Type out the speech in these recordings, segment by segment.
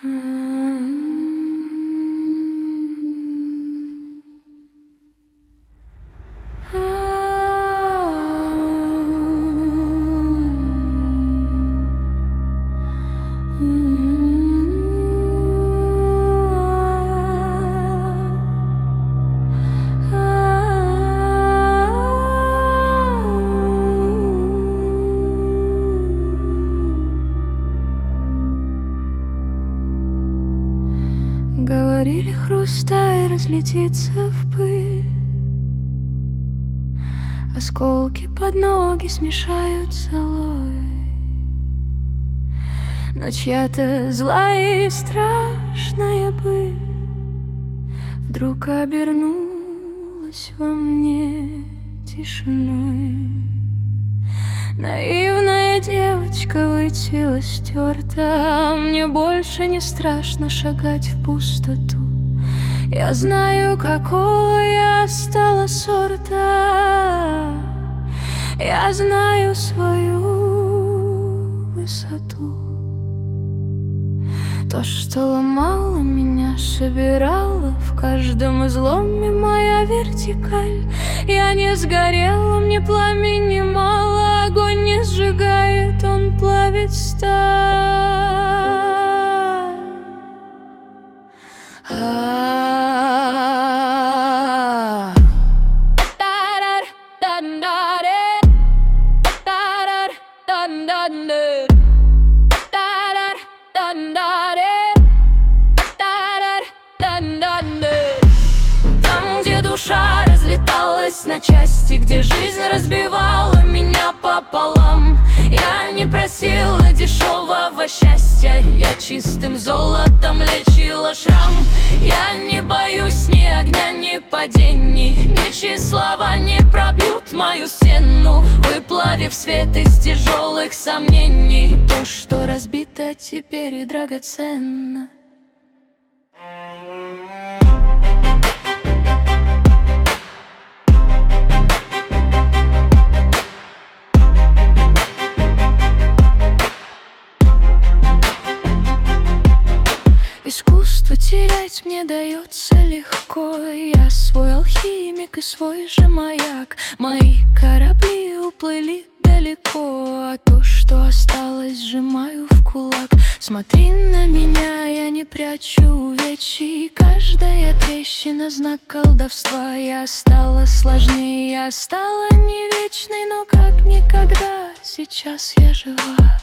Говорили, хрустай, разлетится в пыль. Осколки под ноги смешают с золой. Но чья-то злая и страшная быль вдруг обернулась во мне тишиной. Наивная девочка вытела стерта. Мне больше не страшно шагать в пустоту. Я знаю, какого я стала сорта. Я знаю свою высоту. То, что ломало меня, собирало в каждом изломе моя вертикаль. Я не сгорела, мне пламени мало. Огонь не сжигает, он плавит сталь. Там, где душа разлеталась на части, где жизнь разбивала меня пополам, я не просила дешевого счастья, я чистым золотом лечила шрам. Я не боюсь ни огня, ни падений, ничьи слова не пробьют мою стену, выплавив свет из тяжелых сомнений. То, что разбито, теперь и драгоценно. Искусство терять мне дается легко. Я свой алхимик и свой же маяк. Мои корабли уплыли далеко, а то, что осталось, сжимаю в кулак. Смотри на меня, я не прячу увечий. Каждая трещина — знак колдовства. Я стала сложнее, я стала не вечной, но как никогда сейчас я жива.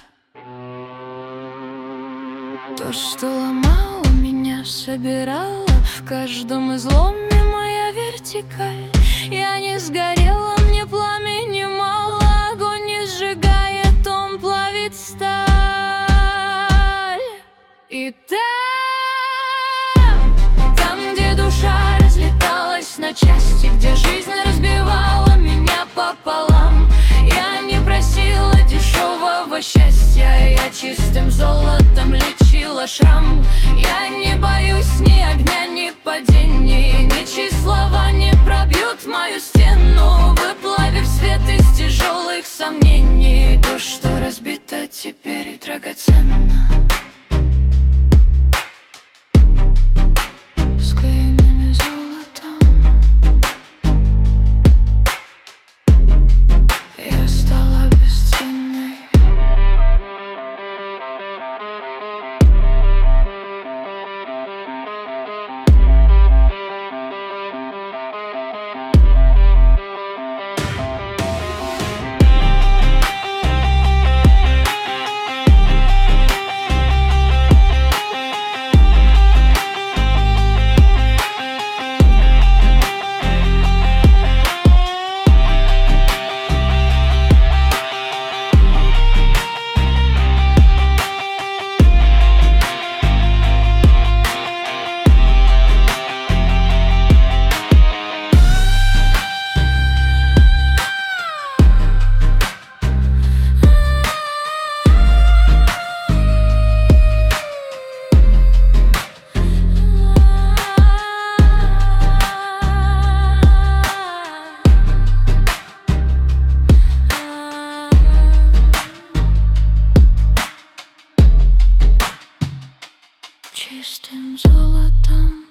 То, что ломало меня, собирало в каждом изломе моя вертикаль. Я не сгорела, мне пламени мало. Огонь не сжигает, он плавит сталь. И там, где душа разлеталась на части, где жизнь разбивала меня пополам, я не просила дешевого счастья, я чистым золотом лечила шрам. Я не боюсь ни огня, ни падений, ничьи слова не пробьют мою стену, выплавив свет из тяжелых сомнений. То, что разбито, теперь и драгоценно. С клеймами золотом я стала бесценной. чистым золотом.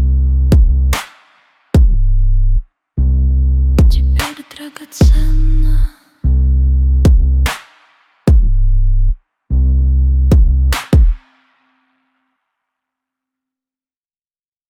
Теперь драгоценно